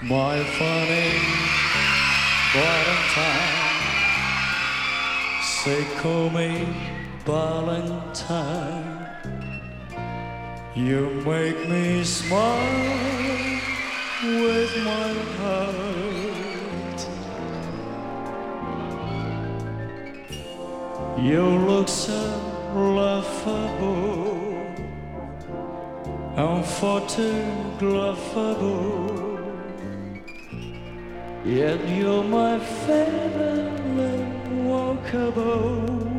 My funny Valentine, say call me Valentine. You make me smile with my heart. You look so laughable, unphotographable, yet you're my favorite walkable.